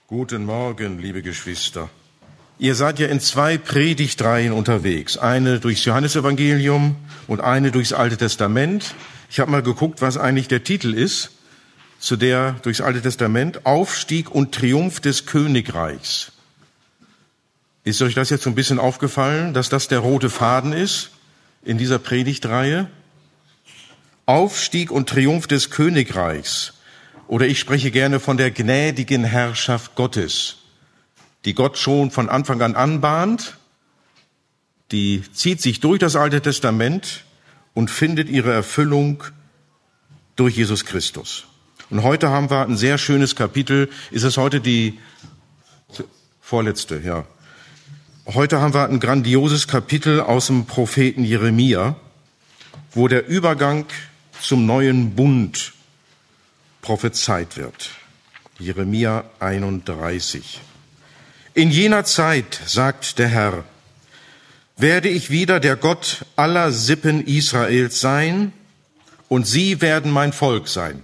Guten Morgen, liebe Geschwister. Ihr seid ja in 2 Predigtreihen unterwegs. Eine durchs Johannesevangelium und eine durchs Alte Testament. Ich habe mal geguckt, was eigentlich der Titel ist zu der durchs Alte Testament. Aufstieg und Triumph des Königreichs. Ist euch das jetzt so ein bisschen aufgefallen, dass das der rote Faden ist in dieser Predigtreihe? Aufstieg und Triumph des Königreichs. Oder ich spreche gerne von der gnädigen Herrschaft Gottes, die Gott schon von Anfang an anbahnt. Die zieht sich durch das Alte Testament und findet ihre Erfüllung durch Jesus Christus. Und heute haben wir ein sehr schönes Kapitel. Ist es heute die vorletzte? Ja. Heute haben wir ein grandioses Kapitel aus dem Propheten Jeremia, wo der Übergang zum neuen Bund prophezeit wird. Jeremia 31. In jener Zeit, sagt der Herr, werde ich wieder der Gott aller Sippen Israels sein, und sie werden mein Volk sein.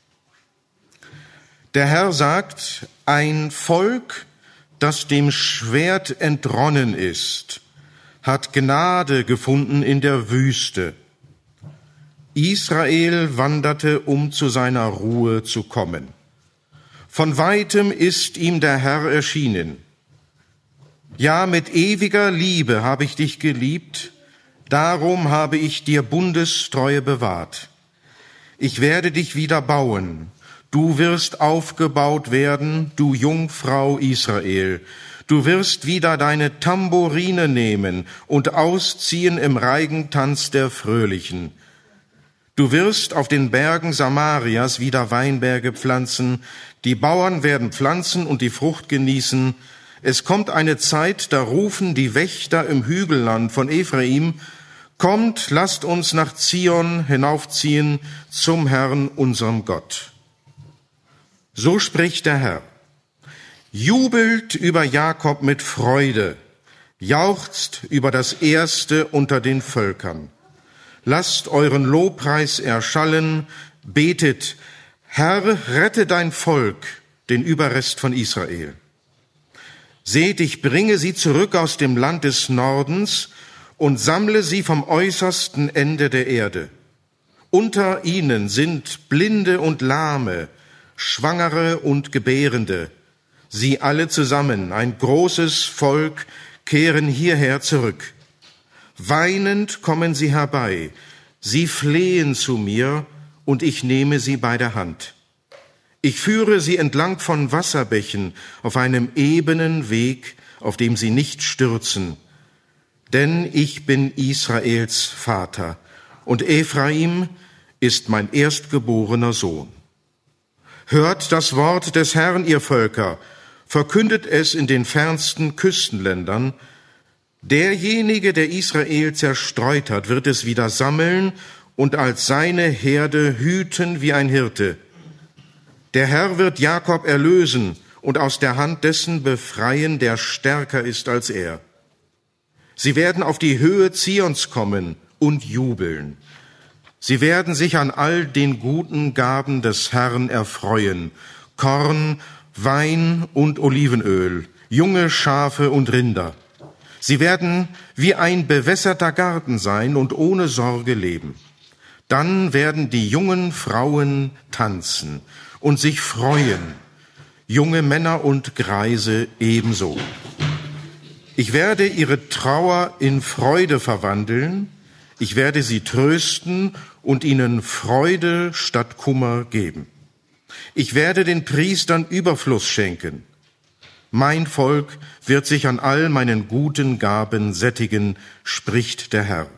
Der Herr sagt, ein Volk, das dem Schwert entronnen ist, hat Gnade gefunden in der Wüste. Israel wanderte, um zu seiner Ruhe zu kommen. Von weitem ist ihm der Herr erschienen. Ja, mit ewiger Liebe habe ich dich geliebt, darum habe ich dir Bundestreue bewahrt. Ich werde dich wieder bauen. Du wirst aufgebaut werden, du Jungfrau Israel. Du wirst wieder deine Tambourine nehmen und ausziehen im Reigentanz der Fröhlichen. Du wirst auf den Bergen Samarias wieder Weinberge pflanzen. Die Bauern werden pflanzen und die Frucht genießen. Es kommt eine Zeit, da rufen die Wächter im Hügelland von Ephraim, kommt, lasst uns nach Zion hinaufziehen zum Herrn, unserem Gott. So spricht der Herr. Jubelt über Jakob mit Freude, jauchzt über das Erste unter den Völkern. Lasst euren Lobpreis erschallen, betet, Herr, rette dein Volk, den Überrest von Israel. Seht, ich bringe sie zurück aus dem Land des Nordens und sammle sie vom äußersten Ende der Erde. Unter ihnen sind Blinde und Lahme, Schwangere und Gebärende. Sie alle zusammen, ein großes Volk, kehren hierher zurück. Weinend kommen sie herbei, sie flehen zu mir, und ich nehme sie bei der Hand. Ich führe sie entlang von Wasserbächen auf einem ebenen Weg, auf dem sie nicht stürzen. Denn ich bin Israels Vater, und Ephraim ist mein erstgeborener Sohn. Hört das Wort des Herrn, ihr Völker, verkündet es in den fernsten Küstenländern. Derjenige, der Israel zerstreut hat, wird es wieder sammeln und als seine Herde hüten wie ein Hirte. Der Herr wird Jakob erlösen und aus der Hand dessen befreien, der stärker ist als er. Sie werden auf die Höhe Zions kommen und jubeln. Sie werden sich an all den guten Gaben des Herrn erfreuen, Korn, Wein und Olivenöl, junge Schafe und Rinder. Sie werden wie ein bewässerter Garten sein und ohne Sorge leben. Dann werden die jungen Frauen tanzen und sich freuen, junge Männer und Greise ebenso. Ich werde ihre Trauer in Freude verwandeln, ich werde sie trösten und ihnen Freude statt Kummer geben. Ich werde den Priestern Überfluss schenken. Mein Volk wird sich an all meinen guten Gaben sättigen, spricht der Herr.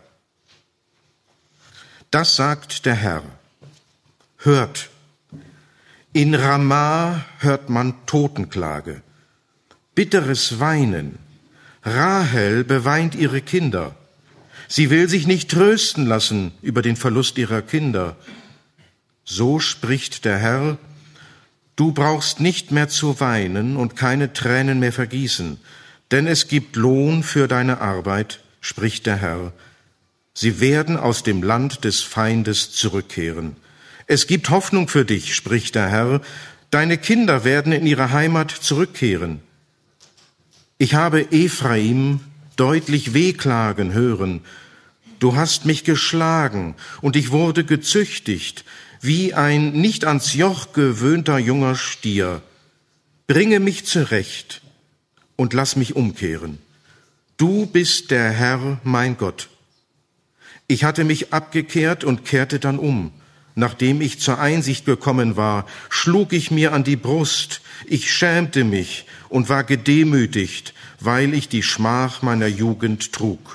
Das sagt der Herr. Hört, in Ramah hört man Totenklage, bitteres Weinen. Rahel beweint ihre Kinder. Sie will sich nicht trösten lassen über den Verlust ihrer Kinder. So spricht der Herr, du brauchst nicht mehr zu weinen und keine Tränen mehr vergießen, denn es gibt Lohn für deine Arbeit, spricht der Herr. Sie werden aus dem Land des Feindes zurückkehren. Es gibt Hoffnung für dich, spricht der Herr, Deine Kinder werden in ihre Heimat zurückkehren. Ich habe Ephraim deutlich wehklagen hören. Du hast mich geschlagen und ich wurde gezüchtigt, wie ein nicht ans Joch gewöhnter junger Stier. Bringe mich zurecht und lass mich umkehren. Du bist der Herr, mein Gott. Ich hatte mich abgekehrt und kehrte dann um. Nachdem ich zur Einsicht gekommen war, schlug ich mir an die Brust. Ich schämte mich und war gedemütigt, weil ich die Schmach meiner Jugend trug.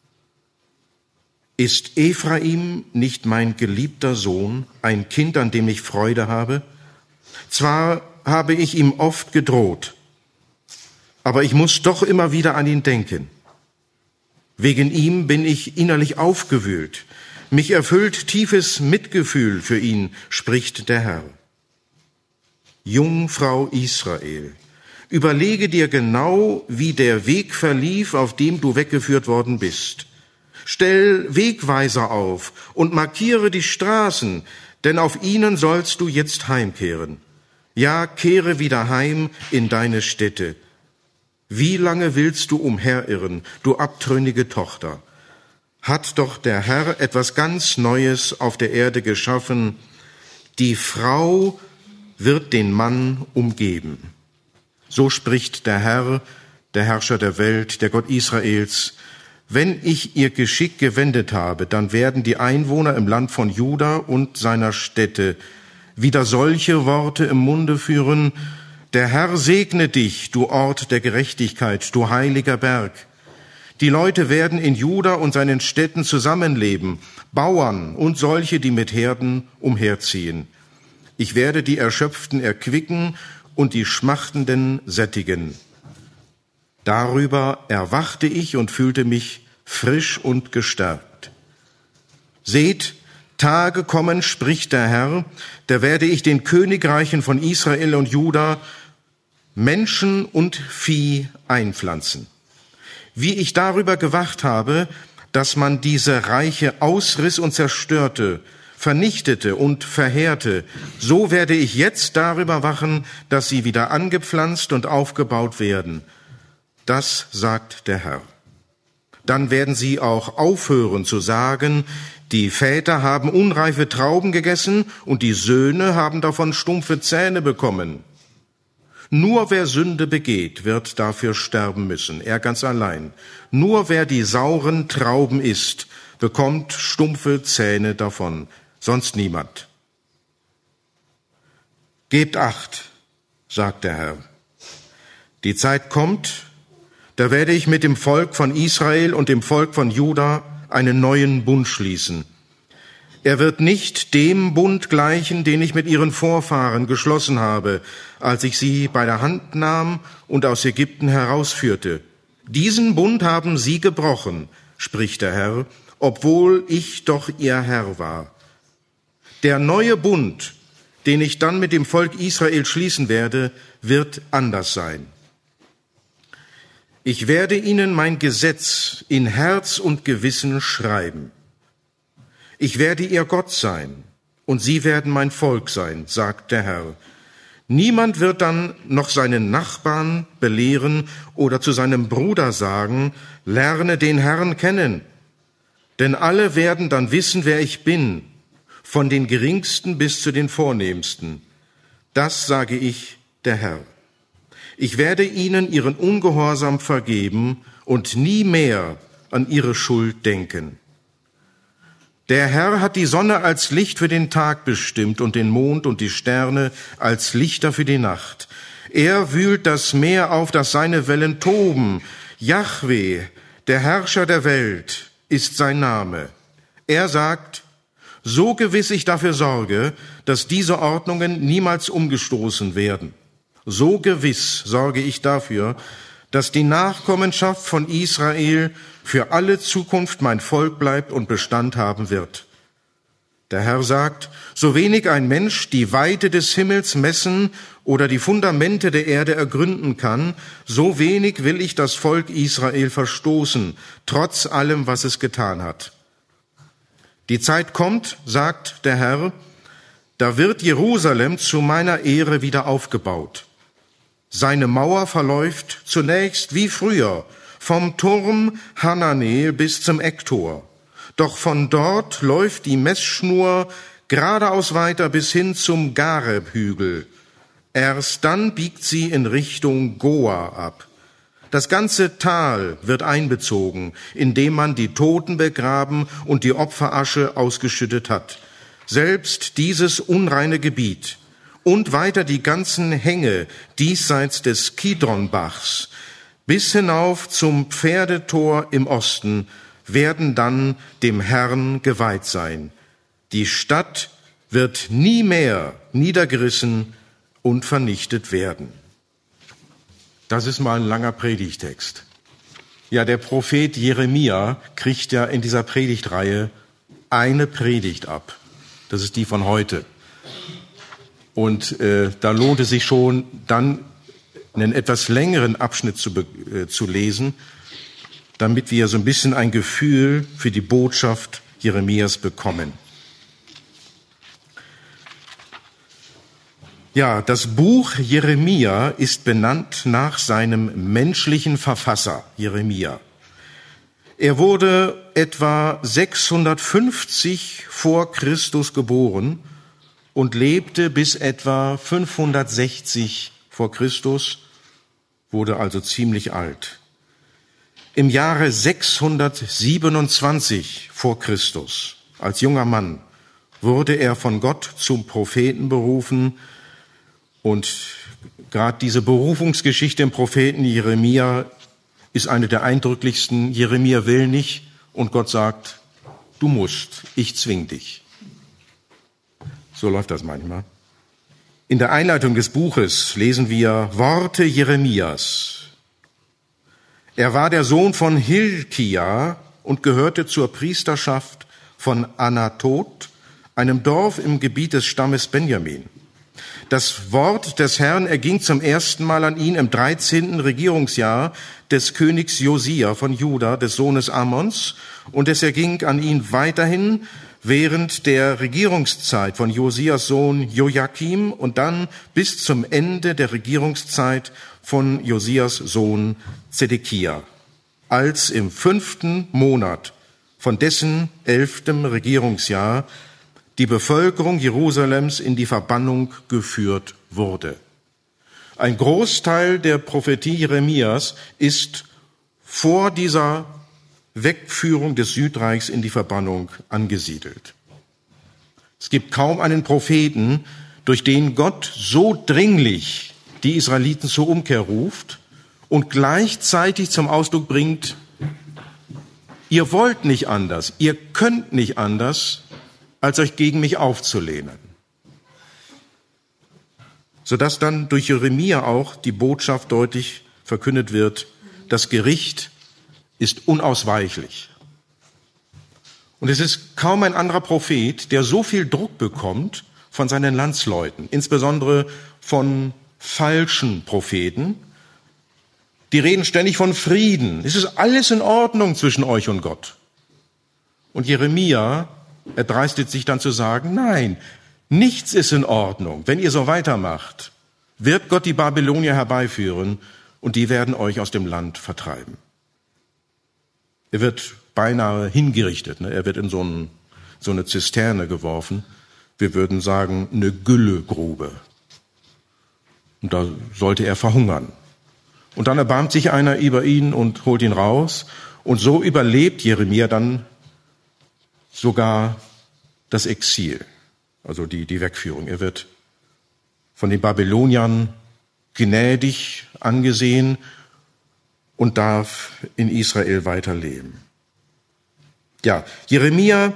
Ist Ephraim nicht mein geliebter Sohn, ein Kind, an dem ich Freude habe? Zwar habe ich ihm oft gedroht, aber ich muss doch immer wieder an ihn denken. Wegen ihm bin ich innerlich aufgewühlt. Mich erfüllt tiefes Mitgefühl für ihn, spricht der Herr. Jungfrau Israel, überlege dir genau, wie der Weg verlief, auf dem du weggeführt worden bist. Stell Wegweiser auf und markiere die Straßen, denn auf ihnen sollst du jetzt heimkehren. Ja, kehre wieder heim in deine Städte. Wie lange willst du umherirren, du abtrünnige Tochter? Hat doch der Herr etwas ganz Neues auf der Erde geschaffen. Die Frau wird den Mann umgeben. So spricht der Herr, der Herrscher der Welt, der Gott Israels. Wenn ich ihr Geschick gewendet habe, dann werden die Einwohner im Land von Juda und seiner Städte wieder solche Worte im Munde führen: Der Herr segne dich, du Ort der Gerechtigkeit, du heiliger Berg. Die Leute werden in Juda und seinen Städten zusammenleben, Bauern und solche, die mit Herden umherziehen. Ich werde die Erschöpften erquicken und die Schmachtenden sättigen. Darüber erwachte ich und fühlte mich frisch und gestärkt. Seht, Tage kommen, spricht der Herr, da werde ich den Königreichen von Israel und Juda Menschen und Vieh einpflanzen. Wie ich darüber gewacht habe, dass man diese Reiche ausriss und zerstörte, vernichtete und verheerte, so werde ich jetzt darüber wachen, dass sie wieder angepflanzt und aufgebaut werden. Das sagt der Herr. Dann werden sie auch aufhören zu sagen, die Väter haben unreife Trauben gegessen und die Söhne haben davon stumpfe Zähne bekommen. Nur wer Sünde begeht, wird dafür sterben müssen, er ganz allein. Nur wer die sauren Trauben isst, bekommt stumpfe Zähne davon, sonst niemand. Gebt Acht, sagt der Herr. Die Zeit kommt, da werde ich mit dem Volk von Israel und dem Volk von Juda einen neuen Bund schließen. Er wird nicht dem Bund gleichen, den ich mit ihren Vorfahren geschlossen habe, als ich sie bei der Hand nahm und aus Ägypten herausführte. Diesen Bund haben sie gebrochen, spricht der Herr, obwohl ich doch ihr Herr war. Der neue Bund, den ich dann mit dem Volk Israel schließen werde, wird anders sein. Ich werde ihnen mein Gesetz in Herz und Gewissen schreiben. Ich werde ihr Gott sein, und sie werden mein Volk sein, sagt der Herr. Niemand wird dann noch seinen Nachbarn belehren oder zu seinem Bruder sagen, lerne den Herrn kennen. Denn alle werden dann wissen, wer ich bin, von den Geringsten bis zu den Vornehmsten. Das sage ich, der Herr. Ich werde ihnen ihren Ungehorsam vergeben und nie mehr an ihre Schuld denken. Der Herr hat die Sonne als Licht für den Tag bestimmt und den Mond und die Sterne als Lichter für die Nacht. Er wühlt das Meer auf, dass seine Wellen toben. Jahwe, der Herrscher der Welt, ist sein Name. Er sagt, so gewiss ich dafür sorge, dass diese Ordnungen niemals umgestoßen werden. So gewiss sorge ich dafür, dass die Nachkommenschaft von Israel für alle Zukunft mein Volk bleibt und Bestand haben wird. Der Herr sagt, so wenig ein Mensch die Weite des Himmels messen oder die Fundamente der Erde ergründen kann, so wenig will ich das Volk Israel verstoßen, trotz allem, was es getan hat. Die Zeit kommt, sagt der Herr, Da wird Jerusalem zu meiner Ehre wieder aufgebaut. Seine Mauer verläuft zunächst wie früher vom Turm Hananel bis zum Ecktor. Doch von dort läuft die Messschnur geradeaus weiter bis hin zum Gareb-Hügel. Erst dann biegt sie in Richtung Goa ab. Das ganze Tal wird einbezogen, indem man die Toten begraben und die Opferasche ausgeschüttet hat. Selbst dieses unreine Gebiet und weiter die ganzen Hänge diesseits des Kidronbachs bis hinauf zum Pferdetor im Osten werden dann dem Herrn geweiht sein. Die Stadt wird nie mehr niedergerissen und vernichtet werden. Das ist mal ein langer Predigtext. Ja, der Prophet Jeremia kriegt ja in dieser Predigtreihe eine Predigt ab. Das ist die von heute. Und da lohnt es sich schon, dann einen etwas längeren Abschnitt zu lesen, damit wir so ein bisschen ein Gefühl für die Botschaft Jeremias bekommen. Ja, das Buch Jeremia ist benannt nach seinem menschlichen Verfasser, Jeremia. Er wurde etwa 650 vor Christus geboren und lebte bis etwa 560 vor Christus, wurde also ziemlich alt. Im Jahre 627 vor Christus, als junger Mann, wurde er von Gott zum Propheten berufen. Und gerade diese Berufungsgeschichte im Propheten Jeremia ist eine der eindrücklichsten. Jeremia will nicht und Gott sagt, du musst, ich zwing dich. So läuft das manchmal. In der Einleitung des Buches lesen wir Worte Jeremias. Er war der Sohn von Hilkia und gehörte zur Priesterschaft von Anatot, einem Dorf im Gebiet des Stammes Benjamin. Das Wort des Herrn erging zum ersten Mal an ihn im 13. Regierungsjahr des Königs Josia von Juda, des Sohnes Ammons, und es erging an ihn weiterhin während der Regierungszeit von Josias Sohn Joachim und dann bis zum Ende der Regierungszeit von Josias Sohn Zedekia, als im 5. Monat von dessen 11. Regierungsjahr die Bevölkerung Jerusalems in die Verbannung geführt wurde. Ein Großteil der Prophetie Jeremias ist vor dieser Wegführung des Südreichs in die Verbannung angesiedelt. Es gibt kaum einen Propheten, durch den Gott so dringlich die Israeliten zur Umkehr ruft und gleichzeitig zum Ausdruck bringt, ihr wollt nicht anders, ihr könnt nicht anders, als euch gegen mich aufzulehnen. Sodass dann durch Jeremia auch die Botschaft deutlich verkündet wird, das Gericht ist unausweichlich. Und es ist kaum ein anderer Prophet, der so viel Druck bekommt von seinen Landsleuten, insbesondere von falschen Propheten. Die reden ständig von Frieden. Es ist alles in Ordnung zwischen euch und Gott. Und Jeremia erdreistet sich dann zu sagen, nein, nichts ist in Ordnung. Wenn ihr so weitermacht, wird Gott die Babylonier herbeiführen und die werden euch aus dem Land vertreiben. Er wird beinahe hingerichtet. Er wird in so eine Zisterne geworfen. Wir würden sagen, eine Güllegrube. Und da sollte er verhungern. Und dann erbarmt sich einer über ihn und holt ihn raus. Und so überlebt Jeremia dann sogar das Exil, also die Wegführung. Er wird von den Babyloniern gnädig angesehen und darf in Israel weiterleben. Ja, Jeremia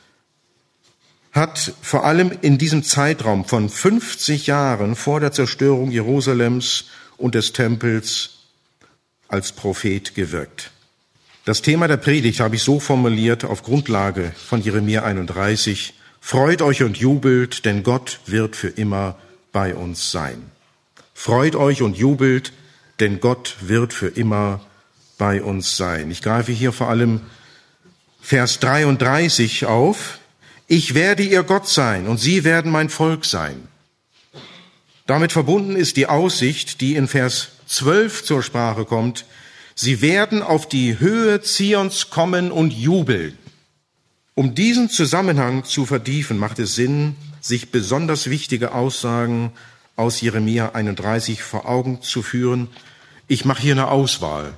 hat vor allem in diesem Zeitraum von 50 Jahren vor der Zerstörung Jerusalems und des Tempels als Prophet gewirkt. Das Thema der Predigt habe ich so formuliert auf Grundlage von Jeremia 31. Freut euch und jubelt, denn Gott wird für immer bei uns sein. Freut euch und jubelt, denn Gott wird für immer bei uns sein. Ich greife hier vor allem Vers 33 auf. Ich werde ihr Gott sein und sie werden mein Volk sein. Damit verbunden ist die Aussicht, die in Vers 12 zur Sprache kommt. Sie werden auf die Höhe Zions kommen und jubeln. Um diesen Zusammenhang zu vertiefen, macht es Sinn, sich besonders wichtige Aussagen aus Jeremia 31 vor Augen zu führen. Ich mache hier eine Auswahl.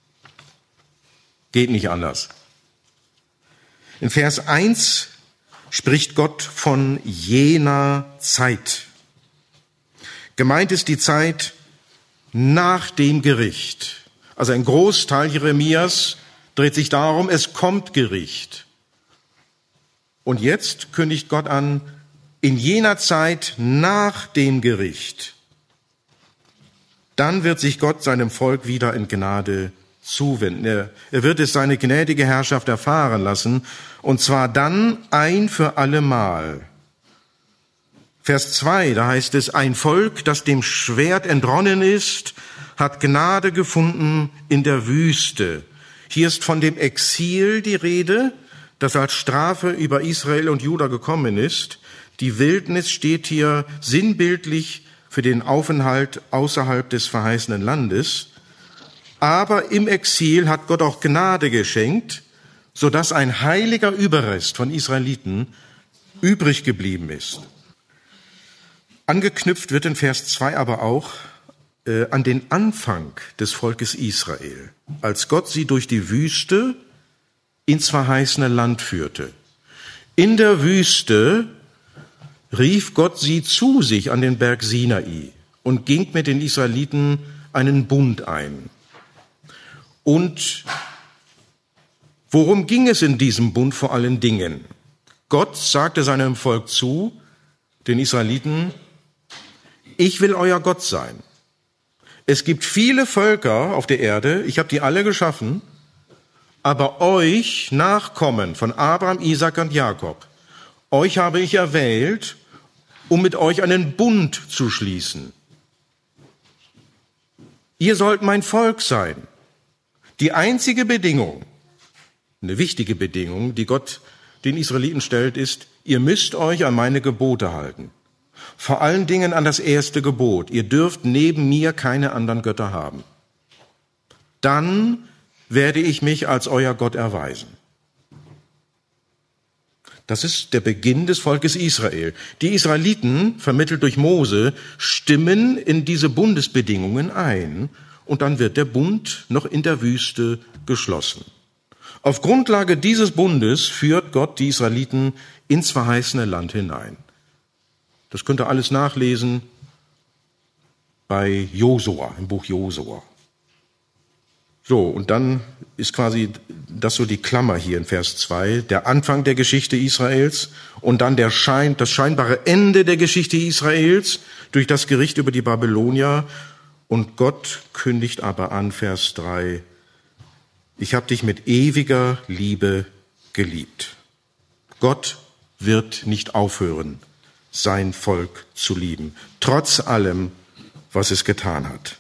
Geht nicht anders. In Vers 1 spricht Gott von jener Zeit. Gemeint ist die Zeit nach dem Gericht. Also ein Großteil Jeremias dreht sich darum, es kommt Gericht. Und jetzt kündigt Gott an, in jener Zeit nach dem Gericht, dann wird sich Gott seinem Volk wieder in Gnade zuwenden. Er wird es seine gnädige Herrschaft erfahren lassen, und zwar dann ein für allemal. Vers 2, da heißt es, ein Volk, das dem Schwert entronnen ist, hat Gnade gefunden in der Wüste. Hier ist von dem Exil die Rede, das als Strafe über Israel und Juda gekommen ist. Die Wildnis steht hier sinnbildlich für den Aufenthalt außerhalb des verheißenen Landes. Aber im Exil hat Gott auch Gnade geschenkt, sodass ein heiliger Überrest von Israeliten übrig geblieben ist. Angeknüpft wird in Vers 2 aber auch an den Anfang des Volkes Israel, als Gott sie durch die Wüste ins verheißene Land führte. In der Wüste rief Gott sie zu sich an den Berg Sinai und ging mit den Israeliten einen Bund ein. Und worum ging es in diesem Bund vor allen Dingen? Gott sagte seinem Volk zu, den Israeliten, ich will euer Gott sein. Es gibt viele Völker auf der Erde, ich habe die alle geschaffen, aber euch, Nachkommen von Abraham, Isaak und Jakob, euch habe ich erwählt, um mit euch einen Bund zu schließen. Ihr sollt mein Volk sein. Die einzige Bedingung, eine wichtige Bedingung, die Gott den Israeliten stellt, ist, ihr müsst euch an meine Gebote halten. Vor allen Dingen an das erste Gebot. Ihr dürft neben mir keine anderen Götter haben. Dann werde ich mich als euer Gott erweisen. Das ist der Beginn des Volkes Israel. Die Israeliten, vermittelt durch Mose, stimmen in diese Bundesbedingungen ein und dann wird der Bund noch in der Wüste geschlossen. Auf Grundlage dieses Bundes führt Gott die Israeliten ins verheißene Land hinein. Das könnt ihr alles nachlesen bei Josua, im Buch Josua. So, und dann ist quasi das so die Klammer hier in Vers 2, der Anfang der Geschichte Israels und dann das scheinbare Ende der Geschichte Israels durch das Gericht über die Babylonier. Und Gott kündigt aber an, Vers 3, ich habe dich mit ewiger Liebe geliebt. Gott wird nicht aufhören, sein Volk zu lieben, trotz allem, was es getan hat.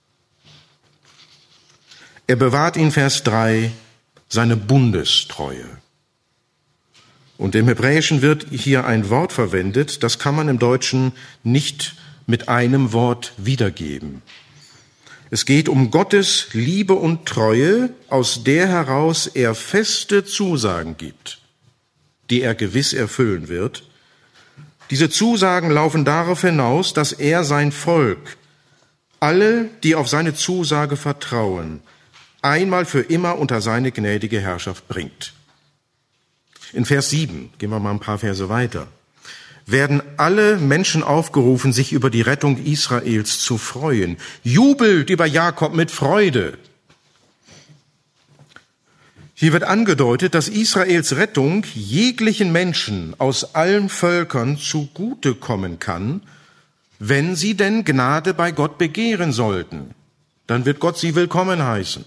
Er bewahrt in Vers 3 seine Bundestreue. Und im Hebräischen wird hier ein Wort verwendet, das kann man im Deutschen nicht mit einem Wort wiedergeben. Es geht um Gottes Liebe und Treue, aus der heraus er feste Zusagen gibt, die er gewiss erfüllen wird. Diese Zusagen laufen darauf hinaus, dass er sein Volk, alle, die auf seine Zusage vertrauen, einmal für immer unter seine gnädige Herrschaft bringt. In Vers 7, gehen wir mal ein paar Verse weiter, werden alle Menschen aufgerufen, sich über die Rettung Israels zu freuen. Jubelt über Jakob mit Freude. Hier wird angedeutet, dass Israels Rettung jeglichen Menschen aus allen Völkern zugutekommen kann, wenn sie denn Gnade bei Gott begehren sollten. Dann wird Gott sie willkommen heißen.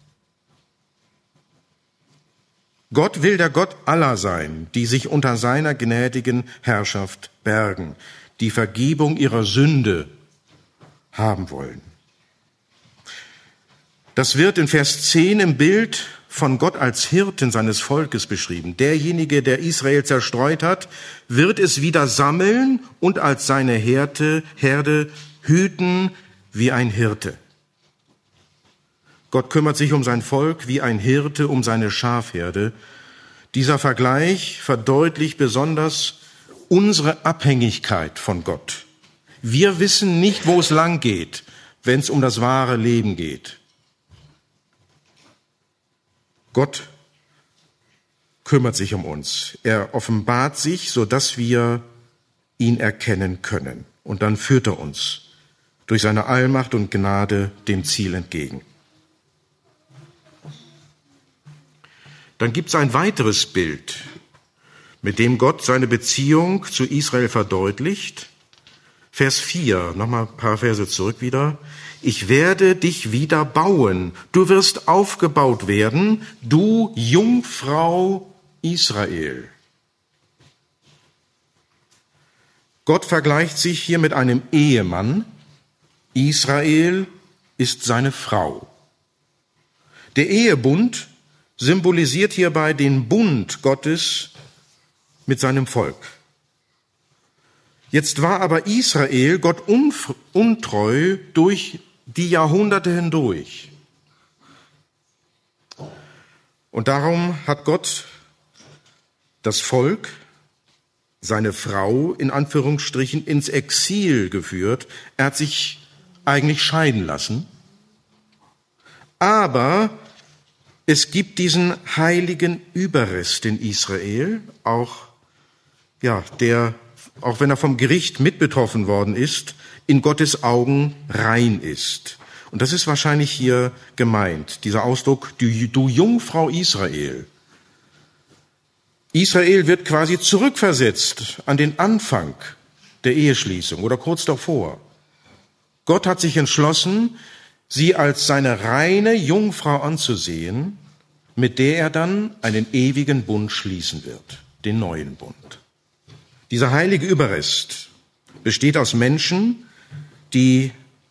Gott will der Gott aller sein, die sich unter seiner gnädigen Herrschaft bergen, die Vergebung ihrer Sünde haben wollen. Das wird in Vers 10 im Bild von Gott als Hirten seines Volkes beschrieben. Derjenige, der Israel zerstreut hat, wird es wieder sammeln und als seine Herde hüten wie ein Hirte. Gott kümmert sich um sein Volk wie ein Hirte um seine Schafherde. Dieser Vergleich verdeutlicht besonders unsere Abhängigkeit von Gott. Wir wissen nicht, wo es lang geht, wenn es um das wahre Leben geht. Gott kümmert sich um uns. Er offenbart sich, sodass wir ihn erkennen können. Und dann führt er uns durch seine Allmacht und Gnade dem Ziel entgegen. Dann gibt es ein weiteres Bild, mit dem Gott seine Beziehung zu Israel verdeutlicht. Vers 4, nochmal ein paar Verse zurück wieder. Ich werde dich wieder bauen. Du wirst aufgebaut werden, du Jungfrau Israel. Gott vergleicht sich hier mit einem Ehemann. Israel ist seine Frau. Der Ehebund symbolisiert hierbei den Bund Gottes mit seinem Volk. Jetzt war aber Israel Gott untreu durch die Jahrhunderte hindurch. Und darum hat Gott das Volk, seine Frau in Anführungsstrichen, ins Exil geführt. Er hat sich eigentlich scheiden lassen. Aber es gibt diesen heiligen Überrest in Israel, auch wenn er vom Gericht mit betroffen worden ist, in Gottes Augen rein ist. Und das ist wahrscheinlich hier gemeint, dieser Ausdruck, du Jungfrau Israel. Israel wird quasi zurückversetzt an den Anfang der Eheschließung oder kurz davor. Gott hat sich entschlossen, sie als seine reine Jungfrau anzusehen, mit der er dann einen ewigen Bund schließen wird, den neuen Bund. Dieser heilige Überrest besteht aus Menschen, die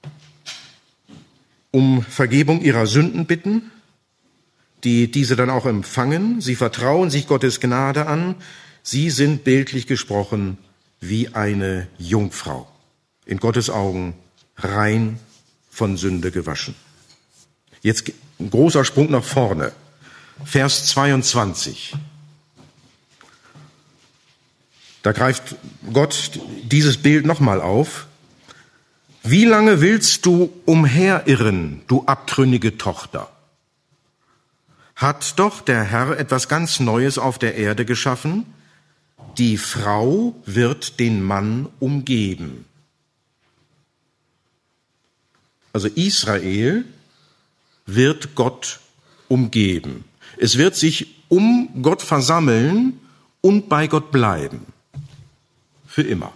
um Vergebung ihrer Sünden bitten, die diese dann auch empfangen. Sie vertrauen sich Gottes Gnade an. Sie sind bildlich gesprochen wie eine Jungfrau, in Gottes Augen rein von Sünde gewaschen. Jetzt ein großer Sprung nach vorne. Vers 22. Da greift Gott dieses Bild nochmal auf. Wie lange willst du umherirren, du abtrünnige Tochter? Hat doch der Herr etwas ganz Neues auf der Erde geschaffen? Die Frau wird den Mann umgeben. Also Israel wird Gott umgeben. Es wird sich um Gott versammeln und bei Gott bleiben. Für immer.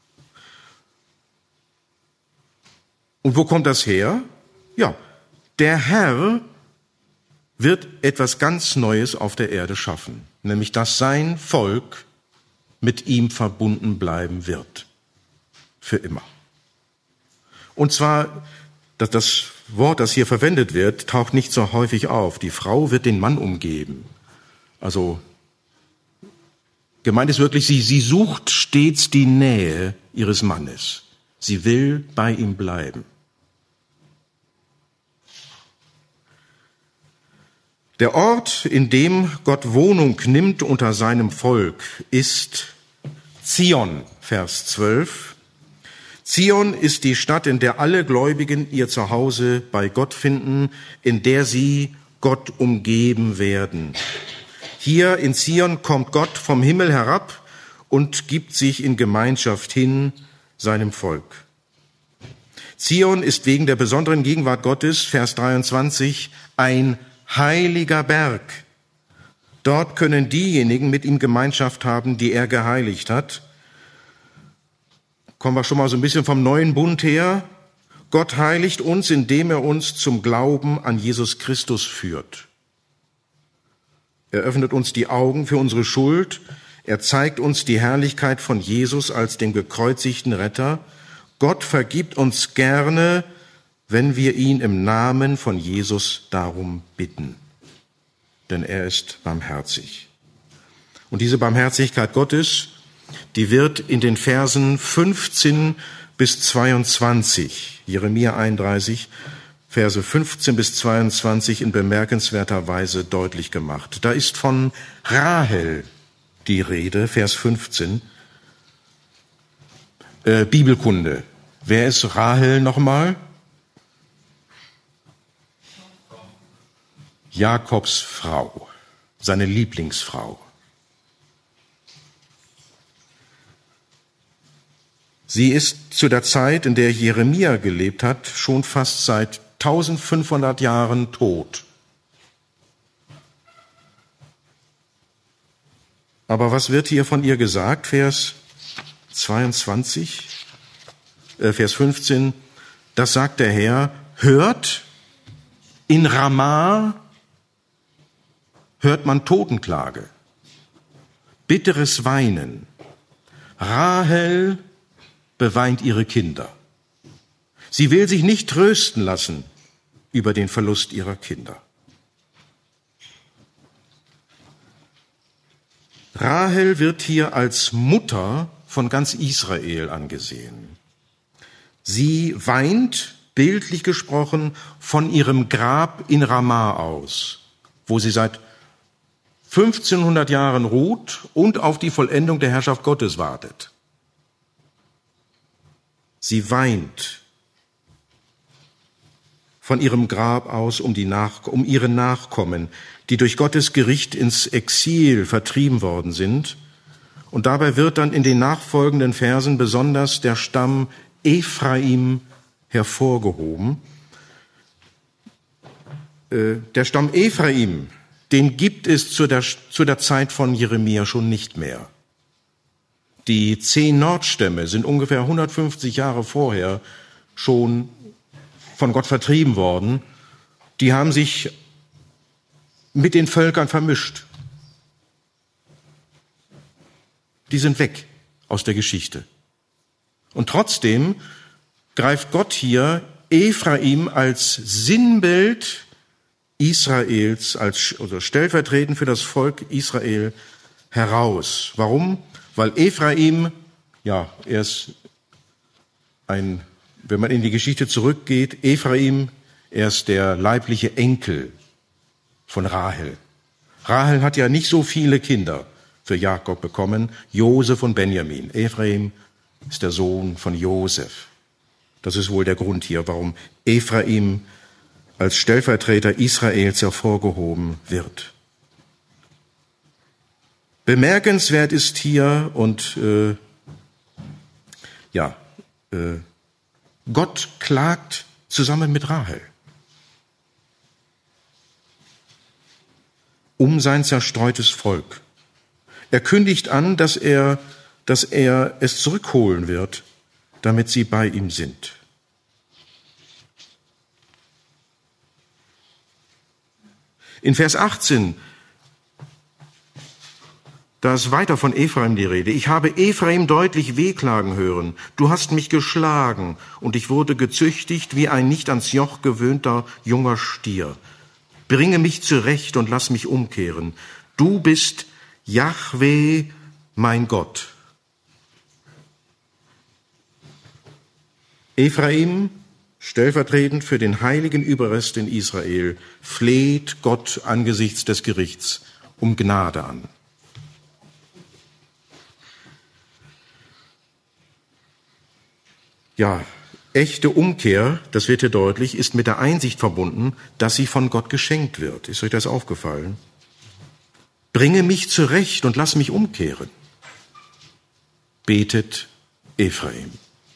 Und wo kommt das her? Ja, der Herr wird etwas ganz Neues auf der Erde schaffen, nämlich dass sein Volk mit ihm verbunden bleiben wird. Für immer. Und zwar, das Wort, das hier verwendet wird, taucht nicht so häufig auf. Die Frau wird den Mann umgeben. Also gemeint ist wirklich, sie sucht stets die Nähe ihres Mannes. Sie will bei ihm bleiben. Der Ort, in dem Gott Wohnung nimmt unter seinem Volk, ist Zion, Vers 12. Zion ist die Stadt, in der alle Gläubigen ihr Zuhause bei Gott finden, in der sie Gott umgeben werden. Hier in Zion kommt Gott vom Himmel herab und gibt sich in Gemeinschaft hin seinem Volk. Zion ist wegen der besonderen Gegenwart Gottes, Vers 23, ein heiliger Berg. Dort können diejenigen mit ihm Gemeinschaft haben, die er geheiligt hat. Kommen wir schon mal so ein bisschen vom neuen Bund her. Gott heiligt uns, indem er uns zum Glauben an Jesus Christus führt. Er öffnet uns die Augen für unsere Schuld. Er zeigt uns die Herrlichkeit von Jesus als dem gekreuzigten Retter. Gott vergibt uns gerne, wenn wir ihn im Namen von Jesus darum bitten. denn er ist barmherzig. Und diese Barmherzigkeit Gottes, die wird in den Versen 15 bis 22, Jeremia 31, Verse 15 bis 22 in bemerkenswerter Weise deutlich gemacht. Da ist von Rahel die Rede, Vers 15. Bibelkunde. Wer ist Rahel nochmal? Jakobs Frau, seine Lieblingsfrau. Sie ist zu der Zeit, in der Jeremia gelebt hat, schon fast seit 1500 Jahren tot. Aber was wird hier von ihr gesagt? Vers 22, Vers 15, das sagt der Herr, hört, in Ramah hört man Totenklage, bitteres Weinen. Rahel beweint ihre Kinder. Sie will sich nicht trösten lassen über den Verlust ihrer Kinder. Rahel wird hier als Mutter von ganz Israel angesehen. Sie weint, bildlich gesprochen, von ihrem Grab in Ramah aus, wo sie seit 1500 Jahren ruht und auf die Vollendung der Herrschaft Gottes wartet. Sie weint von ihrem Grab aus um ihre Nachkommen, die durch Gottes Gericht ins Exil vertrieben worden sind. Und dabei wird dann in den nachfolgenden Versen besonders der Stamm Ephraim hervorgehoben. Der Stamm Ephraim, den gibt es zu der Zeit von Jeremia schon nicht mehr. Die 10 Nordstämme sind ungefähr 150 Jahre vorher schon von Gott vertrieben worden. Die haben sich mit den Völkern vermischt. Die sind weg aus der Geschichte. Und trotzdem greift Gott hier Ephraim als Sinnbild Israels, als stellvertretend für das Volk Israel heraus. Warum? Weil Ephraim, ja, er ist wenn man in die Geschichte zurückgeht, Ephraim, er ist der leibliche Enkel von Rahel. Rahel hat ja nicht so viele Kinder für Jakob bekommen, Josef und Benjamin. Ephraim ist der Sohn von Josef. Das ist wohl der Grund hier, warum Ephraim als Stellvertreter Israels hervorgehoben wird. Bemerkenswert ist hier Gott klagt zusammen mit Rahel um sein zerstreutes Volk. Er kündigt an, dass er es zurückholen wird, damit sie bei ihm sind. In Vers 18, da ist weiter von Ephraim die Rede. Ich habe Ephraim deutlich wehklagen hören. Du hast mich geschlagen und ich wurde gezüchtigt wie ein nicht ans Joch gewöhnter junger Stier. Bringe mich zurecht und lass mich umkehren. Du bist Jahwe, mein Gott. Ephraim, stellvertretend für den heiligen Überrest in Israel, fleht Gott angesichts des Gerichts um Gnade an. Ja, echte Umkehr, das wird hier deutlich, ist mit der Einsicht verbunden, dass sie von Gott geschenkt wird. Ist euch das aufgefallen? Bringe mich zurecht und lass mich umkehren, betet Ephraim.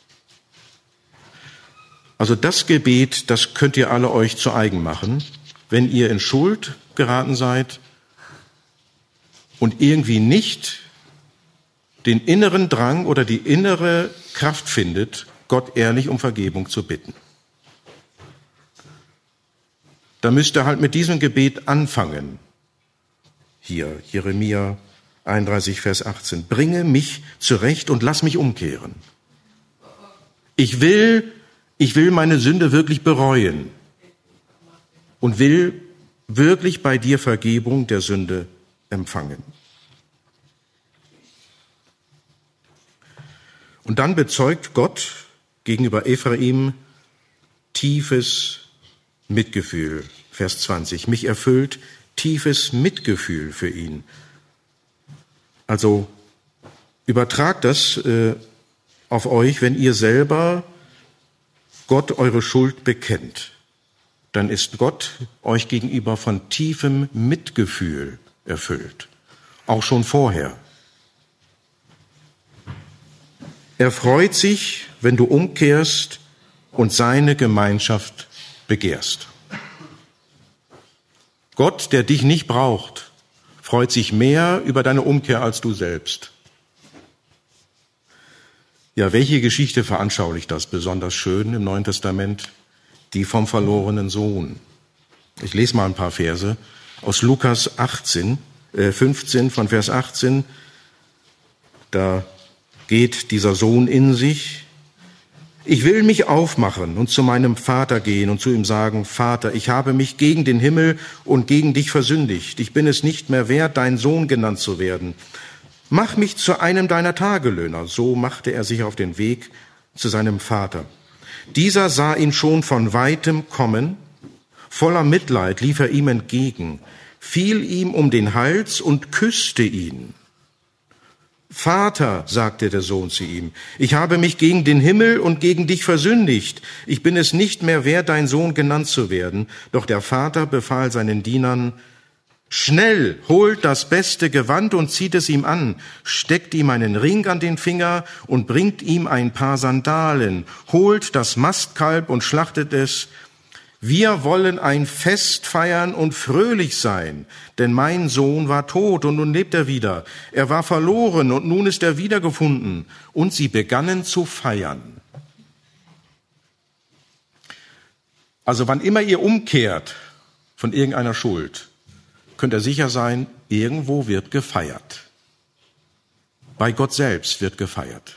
Also das Gebet, das könnt ihr alle euch zu eigen machen, wenn ihr in Schuld geraten seid und irgendwie nicht den inneren Drang oder die innere Kraft findet, Gott ehrlich um Vergebung zu bitten. Da müsst ihr halt mit diesem Gebet anfangen. Hier, Jeremia 31, Vers 18. Bringe mich zurecht und lass mich umkehren. Ich will meine Sünde wirklich bereuen und will wirklich bei dir Vergebung der Sünde empfangen. Und dann bezeugt Gott gegenüber Ephraim tiefes Mitgefühl. Vers 20. Mich erfüllt tiefes Mitgefühl für ihn. Also übertragt das auf euch, wenn ihr selber Gott eure Schuld bekennt. Dann ist Gott euch gegenüber von tiefem Mitgefühl erfüllt. Auch schon vorher. Er freut sich, wenn du umkehrst und seine Gemeinschaft begehrst. Gott, der dich nicht braucht, freut sich mehr über deine Umkehr als du selbst. Ja, welche Geschichte veranschaulicht das besonders schön im Neuen Testament? Die vom verlorenen Sohn. Ich lese mal ein paar Verse aus Lukas 15 von Vers 18. Da geht dieser Sohn in sich. Ich will mich aufmachen und zu meinem Vater gehen und zu ihm sagen, Vater, ich habe mich gegen den Himmel und gegen dich versündigt. Ich bin es nicht mehr wert, dein Sohn genannt zu werden. Mach mich zu einem deiner Tagelöhner. So machte er sich auf den Weg zu seinem Vater. Dieser sah ihn schon von weitem kommen. Voller Mitleid lief er ihm entgegen, fiel ihm um den Hals und küsste ihn. Vater, sagte der Sohn zu ihm, ich habe mich gegen den Himmel und gegen dich versündigt. Ich bin es nicht mehr wert, dein Sohn genannt zu werden. Doch der Vater befahl seinen Dienern, schnell, holt das beste Gewand und zieht es ihm an, steckt ihm einen Ring an den Finger und bringt ihm ein paar Sandalen, holt das Mastkalb und schlachtet es. Wir wollen ein Fest feiern und fröhlich sein, denn mein Sohn war tot und nun lebt er wieder. Er war verloren und nun ist er wiedergefunden. Und sie begannen zu feiern. Also wann immer ihr umkehrt von irgendeiner Schuld, könnt ihr sicher sein, irgendwo wird gefeiert. Bei Gott selbst wird gefeiert.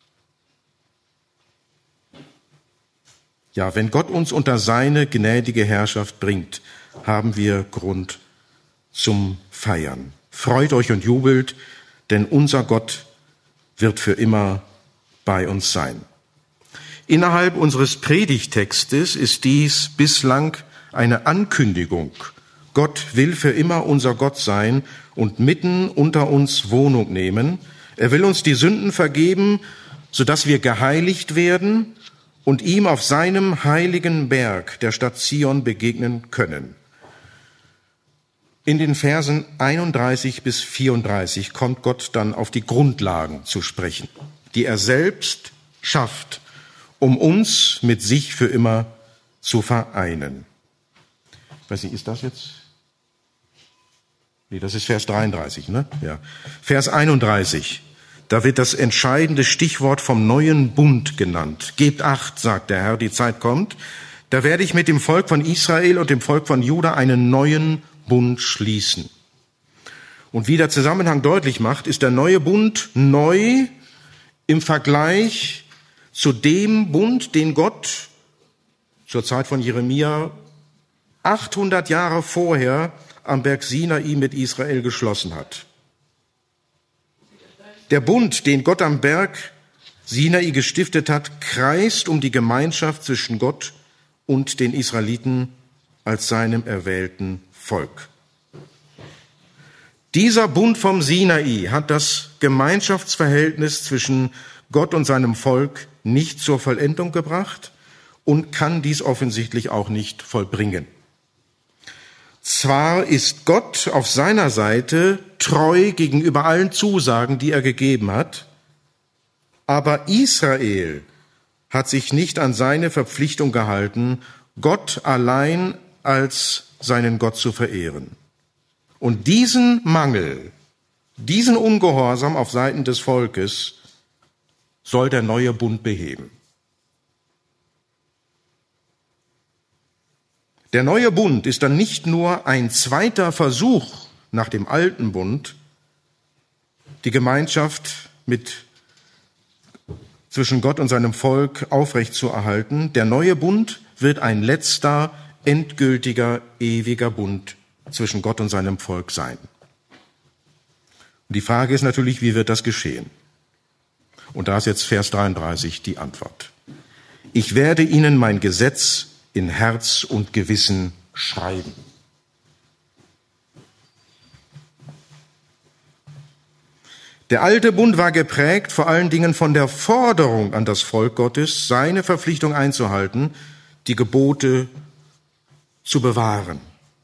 Ja, wenn Gott uns unter seine gnädige Herrschaft bringt, haben wir Grund zum Feiern. Freut euch und jubelt, denn unser Gott wird für immer bei uns sein. Innerhalb unseres Predigtextes ist dies bislang eine Ankündigung. Gott will für immer unser Gott sein und mitten unter uns Wohnung nehmen. Er will uns die Sünden vergeben, sodass wir geheiligt werden und ihm auf seinem heiligen Berg, der Stadt Zion, begegnen können. In den Versen 31 bis 34 kommt Gott dann auf die Grundlagen zu sprechen, die er selbst schafft, um uns mit sich für immer zu vereinen. Ich weiß nicht, ist das jetzt? Nee, das ist Vers 33, ne? Ja. Vers 31. Da wird das entscheidende Stichwort vom neuen Bund genannt. Gebt Acht, sagt der Herr, die Zeit kommt. Da werde ich mit dem Volk von Israel und dem Volk von Juda einen neuen Bund schließen. Und wie der Zusammenhang deutlich macht, ist der neue Bund neu im Vergleich zu dem Bund, den Gott zur Zeit von Jeremia 800 Jahre vorher am Berg Sinai mit Israel geschlossen hat. Der Bund, den Gott am Berg Sinai gestiftet hat, kreist um die Gemeinschaft zwischen Gott und den Israeliten als seinem erwählten Volk. Dieser Bund vom Sinai hat das Gemeinschaftsverhältnis zwischen Gott und seinem Volk nicht zur Vollendung gebracht und kann dies offensichtlich auch nicht vollbringen. Zwar ist Gott auf seiner Seite treu gegenüber allen Zusagen, die er gegeben hat, aber Israel hat sich nicht an seine Verpflichtung gehalten, Gott allein als seinen Gott zu verehren. Und diesen Mangel, diesen Ungehorsam auf Seiten des Volkes soll der neue Bund beheben. Der neue Bund ist dann nicht nur ein zweiter Versuch nach dem alten Bund, die Gemeinschaft zwischen Gott und seinem Volk aufrechtzuerhalten. Der neue Bund wird ein letzter, endgültiger, ewiger Bund zwischen Gott und seinem Volk sein. Und die Frage ist natürlich, wie wird das geschehen? Und da ist jetzt Vers 33 die Antwort. Ich werde ihnen mein Gesetz in Herz und Gewissen schreiben. Der alte Bund war geprägt vor allen Dingen von der Forderung an das Volk Gottes, seine Verpflichtung einzuhalten, die Gebote zu bewahren.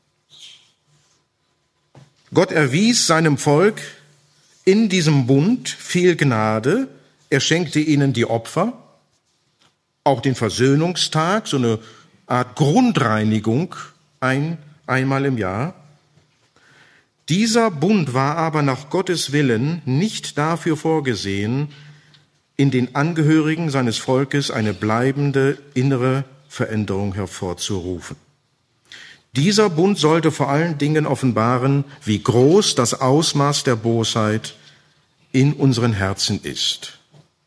Gott erwies seinem Volk in diesem Bund viel Gnade. Er schenkte ihnen die Opfer, auch den Versöhnungstag, so eine Art Grundreinigung einmal im Jahr. Dieser Bund war aber nach Gottes Willen nicht dafür vorgesehen, in den Angehörigen seines Volkes eine bleibende innere Veränderung hervorzurufen. Dieser Bund sollte vor allen Dingen offenbaren, wie groß das Ausmaß der Bosheit in unseren Herzen ist.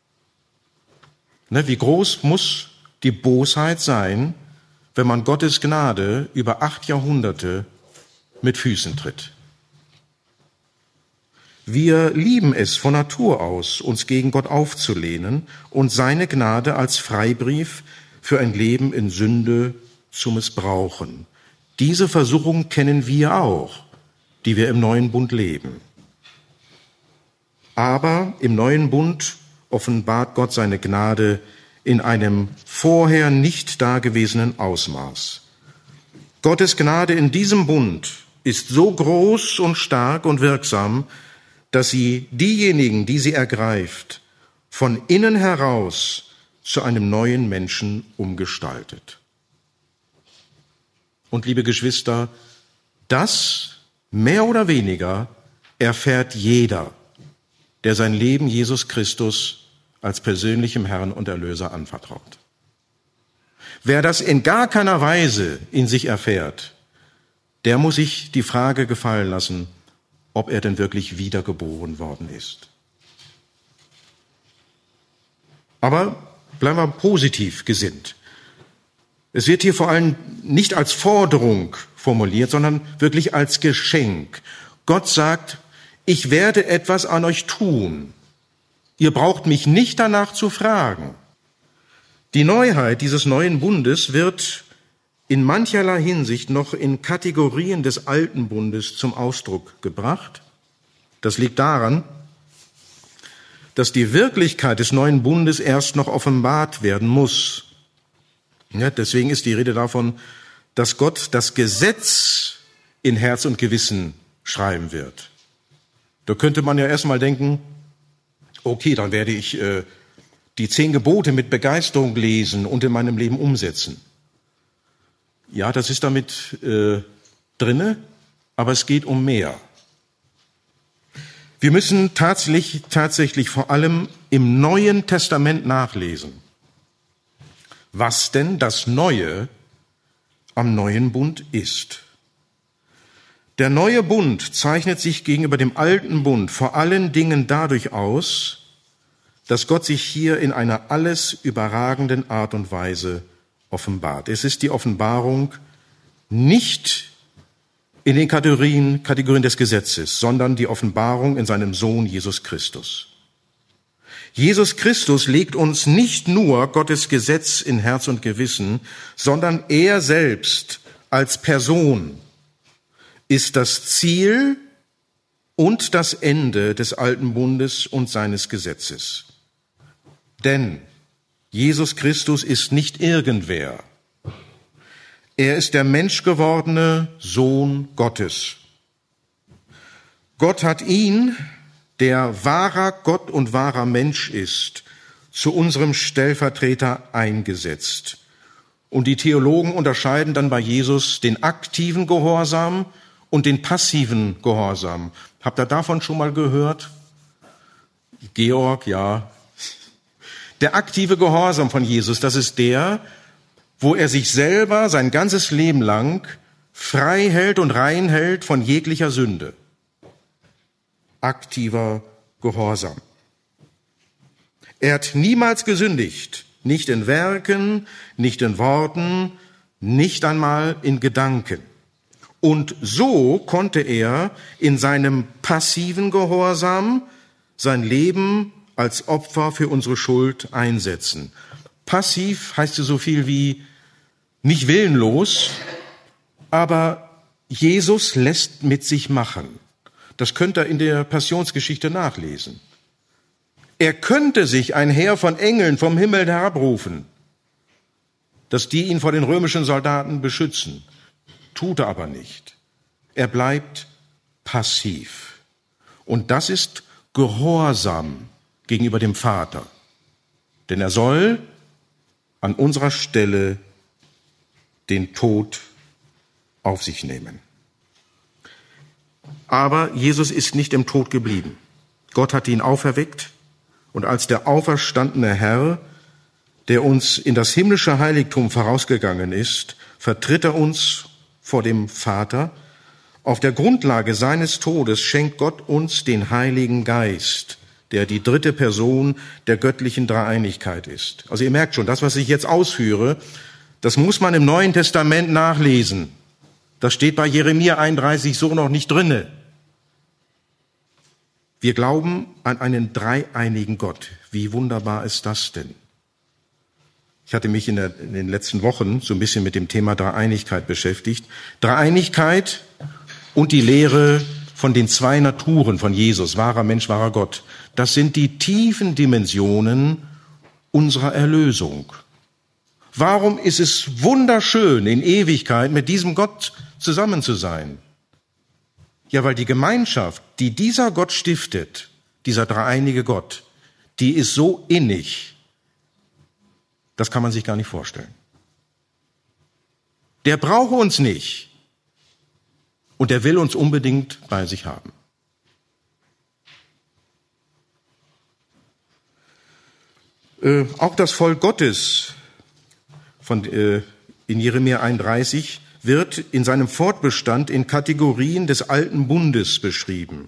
Wie groß muss die Bosheit sein, wenn man Gottes Gnade über 8 Jahrhunderte mit Füßen tritt? Wir lieben es von Natur aus, uns gegen Gott aufzulehnen und seine Gnade als Freibrief für ein Leben in Sünde zu missbrauchen. Diese Versuchung kennen wir auch, die wir im neuen Bund leben. Aber im neuen Bund offenbart Gott seine Gnade in einem vorher nicht dagewesenen Ausmaß. Gottes Gnade in diesem Bund ist so groß und stark und wirksam, dass sie diejenigen, die sie ergreift, von innen heraus zu einem neuen Menschen umgestaltet. Und liebe Geschwister, das mehr oder weniger erfährt jeder, der sein Leben Jesus Christus als persönlichem Herrn und Erlöser anvertraut. Wer das in gar keiner Weise in sich erfährt, der muss sich die Frage gefallen lassen, ob er denn wirklich wiedergeboren worden ist. Aber bleiben wir positiv gesinnt. Es wird hier vor allem nicht als Forderung formuliert, sondern wirklich als Geschenk. Gott sagt, ich werde etwas an euch tun. Ihr braucht mich nicht danach zu fragen. Die Neuheit dieses neuen Bundes wird in mancherlei Hinsicht noch in Kategorien des alten Bundes zum Ausdruck gebracht. Das liegt daran, dass die Wirklichkeit des neuen Bundes erst noch offenbart werden muss. Ja, deswegen ist die Rede davon, dass Gott das Gesetz in Herz und Gewissen schreiben wird. Da könnte man ja erstmal denken, okay, dann werde ich die 10 Gebote mit Begeisterung lesen und in meinem Leben umsetzen. Ja, das ist damit drinne, aber es geht um mehr. Wir müssen tatsächlich vor allem im Neuen Testament nachlesen, was denn das Neue am neuen Bund ist. Der neue Bund zeichnet sich gegenüber dem alten Bund vor allen Dingen dadurch aus, dass Gott sich hier in einer alles überragenden Art und Weise offenbart. Es ist die Offenbarung nicht in den Kategorien des Gesetzes, sondern die Offenbarung in seinem Sohn Jesus Christus. Jesus Christus legt uns nicht nur Gottes Gesetz in Herz und Gewissen, sondern er selbst als Person ist das Ziel und das Ende des alten Bundes und seines Gesetzes. Denn Jesus Christus ist nicht irgendwer. Er ist der menschgewordene Sohn Gottes. Gott hat ihn, der wahrer Gott und wahrer Mensch ist, zu unserem Stellvertreter eingesetzt. Und die Theologen unterscheiden dann bei Jesus den aktiven Gehorsam und den passiven Gehorsam. Habt ihr davon schon mal gehört? Georg, ja. Der aktive Gehorsam von Jesus, das ist der, wo er sich selber sein ganzes Leben lang frei hält und rein hält von jeglicher Sünde. Aktiver Gehorsam. Er hat niemals gesündigt, nicht in Werken, nicht in Worten, nicht einmal in Gedanken. Und so konnte er in seinem passiven Gehorsam sein Leben als Opfer für unsere Schuld einsetzen. Passiv heißt so viel wie nicht willenlos, aber Jesus lässt mit sich machen. Das könnt ihr in der Passionsgeschichte nachlesen. Er könnte sich ein Heer von Engeln vom Himmel herabrufen, dass die ihn vor den römischen Soldaten beschützen. Tut er aber nicht. Er bleibt passiv. Und das ist Gehorsam gegenüber dem Vater. Denn er soll an unserer Stelle den Tod auf sich nehmen. Aber Jesus ist nicht im Tod geblieben. Gott hat ihn auferweckt und als der auferstandene Herr, der uns in das himmlische Heiligtum vorausgegangen ist, vertritt er uns vor dem Vater. Auf der Grundlage seines Todes schenkt Gott uns den Heiligen Geist, der die dritte Person der göttlichen Dreieinigkeit ist. Also ihr merkt schon, das, was ich jetzt ausführe, das muss man im Neuen Testament nachlesen. Das steht bei Jeremia 31 so noch nicht drinne. Wir glauben an einen dreieinigen Gott. Wie wunderbar ist das denn? Ich hatte mich in den letzten Wochen so ein bisschen mit dem Thema Dreieinigkeit beschäftigt. Dreieinigkeit und die Lehre von den zwei Naturen von Jesus, wahrer Mensch, wahrer Gott. Das sind die tiefen Dimensionen unserer Erlösung. Warum ist es wunderschön, in Ewigkeit mit diesem Gott zusammen zu sein? Ja, weil die Gemeinschaft, die dieser Gott stiftet, dieser dreieinige Gott, die ist so innig, das kann man sich gar nicht vorstellen. Der braucht uns nicht und der will uns unbedingt bei sich haben. Auch das Volk Gottes in Jeremia 31 wird in seinem Fortbestand in Kategorien des alten Bundes beschrieben.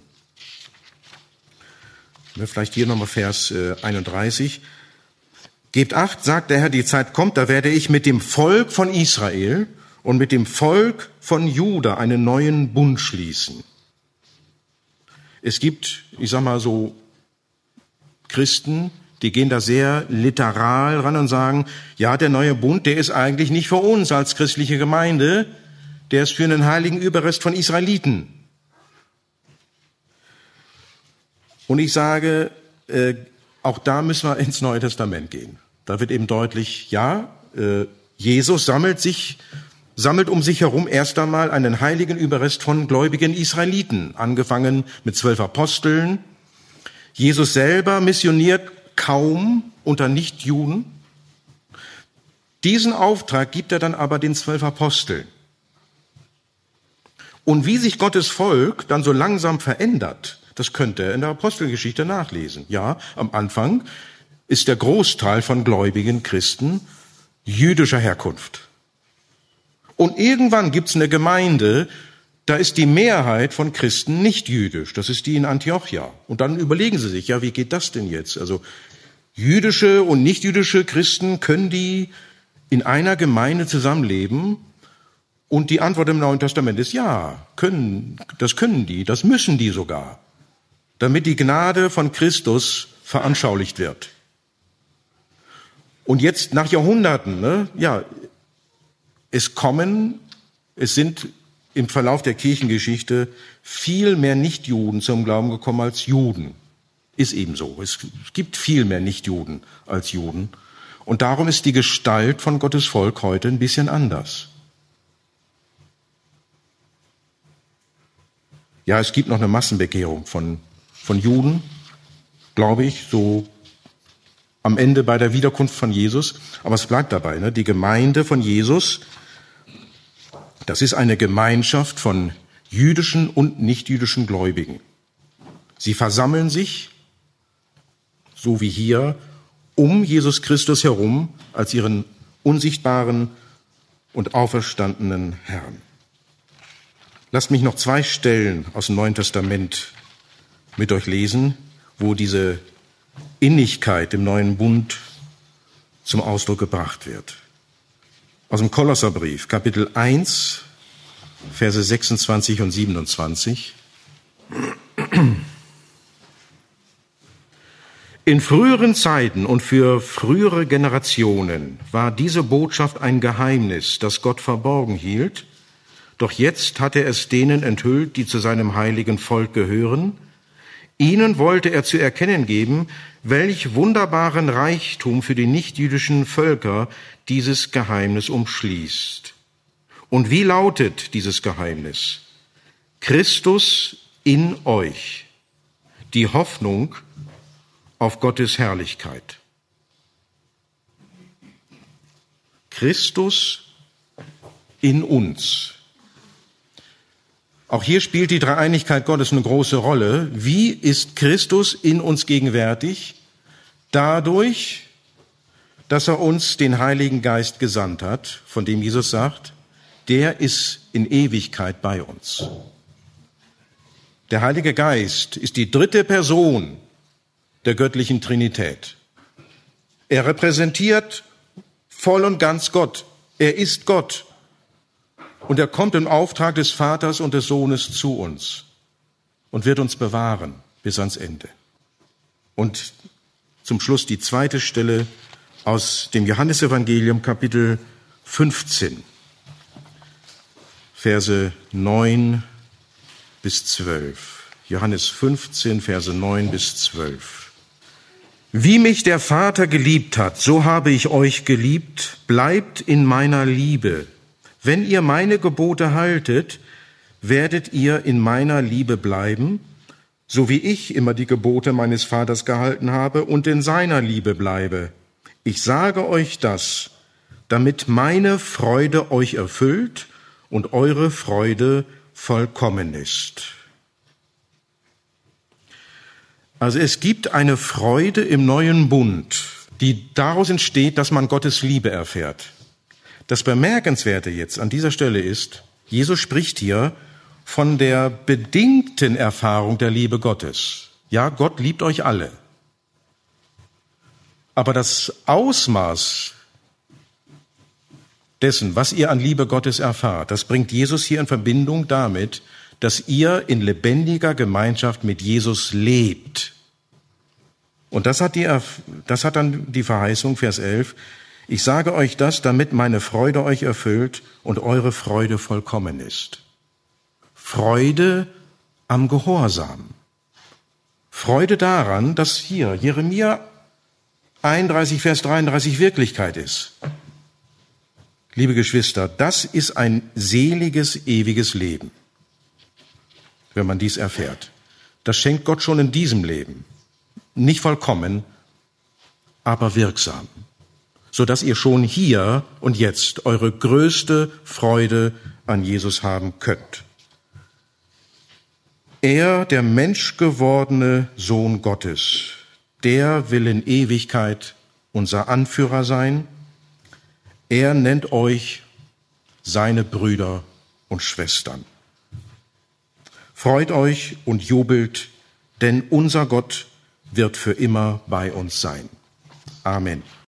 Vielleicht hier nochmal Vers 31. Gebt acht, sagt der Herr, die Zeit kommt, da werde ich mit dem Volk von Israel und mit dem Volk von Juda einen neuen Bund schließen. Es gibt, ich sag mal so, Christen, die gehen da sehr literal ran und sagen, ja, der neue Bund, der ist eigentlich nicht für uns als christliche Gemeinde, der ist für einen heiligen Überrest von Israeliten. Und ich sage, auch da müssen wir ins Neue Testament gehen. Da wird eben deutlich, ja, Jesus sammelt um sich herum erst einmal einen heiligen Überrest von gläubigen Israeliten, angefangen mit 12 Aposteln. Jesus selber missioniert kaum unter Nichtjuden. Diesen Auftrag gibt er dann aber den 12 Aposteln. Und wie sich Gottes Volk dann so langsam verändert, das könnt ihr in der Apostelgeschichte nachlesen. Ja, am Anfang ist der Großteil von gläubigen Christen jüdischer Herkunft. Und irgendwann gibt's eine Gemeinde, da ist die Mehrheit von Christen nicht jüdisch. Das ist die in Antiochia. Und dann überlegen sie sich, ja, wie geht das denn jetzt? Also jüdische und nichtjüdische Christen, können die in einer Gemeinde zusammenleben? Und die Antwort im Neuen Testament ist ja, das müssen die sogar, damit die Gnade von Christus veranschaulicht wird. Und jetzt nach Jahrhunderten, es sind im Verlauf der Kirchengeschichte viel mehr Nichtjuden zum Glauben gekommen als Juden. Ist eben so. Es gibt viel mehr Nichtjuden als Juden. Und darum ist die Gestalt von Gottes Volk heute ein bisschen anders. Ja, es gibt noch eine Massenbekehrung von Juden, glaube ich, so am Ende bei der Wiederkunft von Jesus. Aber es bleibt dabei, die Gemeinde von Jesus, das ist eine Gemeinschaft von jüdischen und nichtjüdischen Gläubigen. Sie versammeln sich, so wie hier, um Jesus Christus herum als ihren unsichtbaren und auferstandenen Herrn. Lasst mich noch 2 Stellen aus dem Neuen Testament mit euch lesen, wo diese Innigkeit im neuen Bund zum Ausdruck gebracht wird. aus dem Kolosserbrief, Kapitel 1, Verse 26 und 27. In früheren Zeiten und für frühere Generationen war diese Botschaft ein Geheimnis, das Gott verborgen hielt. Doch jetzt hat er es denen enthüllt, die zu seinem heiligen Volk gehören. Ihnen wollte er zu erkennen geben, welch wunderbaren Reichtum für die nichtjüdischen Völker dieses Geheimnis umschließt. Und wie lautet dieses Geheimnis? Christus in euch, die Hoffnung auf Gottes Herrlichkeit. Christus in uns. Auch hier spielt die Dreieinigkeit Gottes eine große Rolle. Wie ist Christus in uns gegenwärtig? Dadurch, dass er uns den Heiligen Geist gesandt hat, von dem Jesus sagt, der ist in Ewigkeit bei uns. Der Heilige Geist ist die dritte Person der göttlichen Trinität. Er repräsentiert voll und ganz Gott. Er ist Gott. Und er kommt im Auftrag des Vaters und des Sohnes zu uns und wird uns bewahren bis ans Ende. Und zum Schluss die zweite Stelle aus dem Johannesevangelium, Kapitel 15, Verse 9 bis 12. Johannes 15, Verse 9 bis 12. Wie mich der Vater geliebt hat, so habe ich euch geliebt, bleibt in meiner Liebe. Wenn ihr meine Gebote haltet, werdet ihr in meiner Liebe bleiben, so wie ich immer die Gebote meines Vaters gehalten habe und in seiner Liebe bleibe. Ich sage euch das, damit meine Freude euch erfüllt und eure Freude vollkommen ist. Also es gibt eine Freude im neuen Bund, die daraus entsteht, dass man Gottes Liebe erfährt. Das Bemerkenswerte jetzt an dieser Stelle ist, Jesus spricht hier von der bedingten Erfahrung der Liebe Gottes. Ja, Gott liebt euch alle. Aber das Ausmaß dessen, was ihr an Liebe Gottes erfahrt, das bringt Jesus hier in Verbindung damit, dass ihr in lebendiger Gemeinschaft mit Jesus lebt. Und das hat dann die Verheißung, Vers 11, ich sage euch das, damit meine Freude euch erfüllt und eure Freude vollkommen ist. Freude am Gehorsam. Freude daran, dass hier Jeremia 31, Vers 33 Wirklichkeit ist. Liebe Geschwister, das ist ein seliges, ewiges Leben, wenn man dies erfährt. Das schenkt Gott schon in diesem Leben. Nicht vollkommen, aber wirksam, sodass ihr schon hier und jetzt eure größte Freude an Jesus haben könnt. Er, der menschgewordene Sohn Gottes, der will in Ewigkeit unser Anführer sein. Er nennt euch seine Brüder und Schwestern. Freut euch und jubelt, denn unser Gott wird für immer bei uns sein. Amen.